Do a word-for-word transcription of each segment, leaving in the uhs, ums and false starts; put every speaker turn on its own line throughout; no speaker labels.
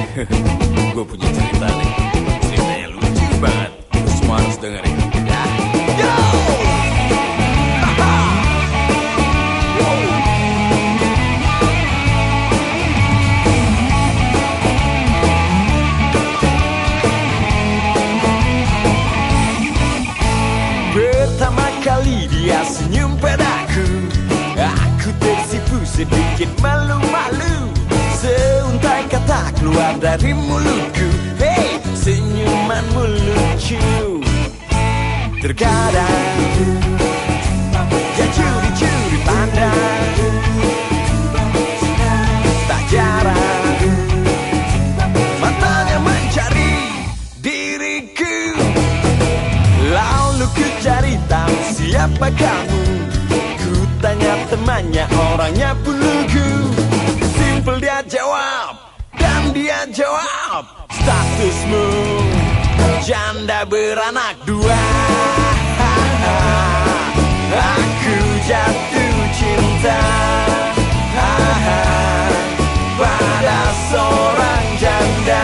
Gue punya cerita nih. Ceritanya lucu banget. Lu semua harus dengerin. Ya. Yo! Pertama kali dia senyum padaku, aku tersipu sedikit malu-malu. Seuntai kata keluar dari mulutku, hey, senyumanmu lucu. Terkadang dia curi-curi pandang, tak jarang matanya mencari diriku. Lalu ku cari tahu siapa kamu, ku tanya temannya, orangnya pun lugu. Simple dia jawab, dan dia jawab, statusmu janda beranak dua. Aku jatuh cinta pada seorang janda.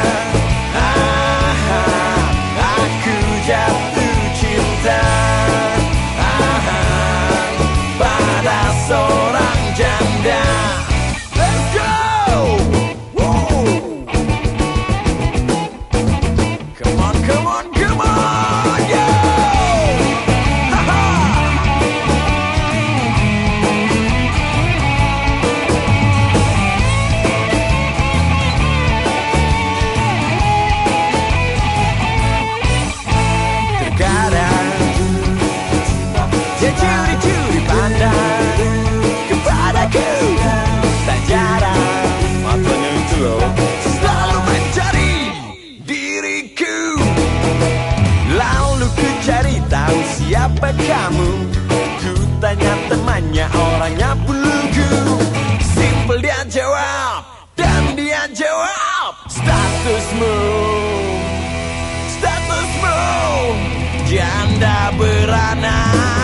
Aku jatuh cinta pada seorang janda. Let's go! Woo! Come on, come on, come on! Yo! Ha-ha! Terkadang dia curi-curi pandang kepadaku, tak jarang matanya itu loh selalu mencari diriku. Lalu ku cari tahu siapa kamu, ku tanya temannya, orangnya pun lugu. Simple dia jawab, dan dia jawab, statusmu statusmu janda beranak.